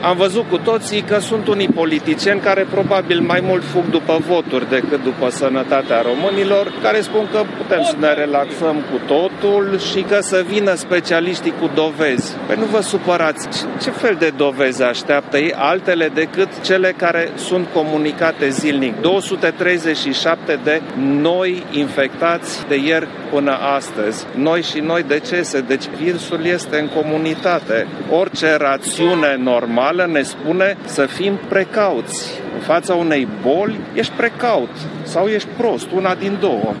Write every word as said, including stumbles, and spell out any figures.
Am văzut cu toții că sunt unii politicieni care probabil mai mult fug după voturi decât după sănătatea românilor, care spun că putem să ne relaxăm cu totul și că să vină specialiștii cu dovezi. Păi nu vă supărați. Ce fel de dovezi așteaptă ei altele decât cele care sunt comunicate zilnic? două sute treizeci și șapte de noi infectați de ieri până astăzi. Noi și noi decese. Deci virusul este în comunitate. Orice rațiune normală ne spune să fim precauți. În fața unei boli ești precaut sau ești prost, una din două.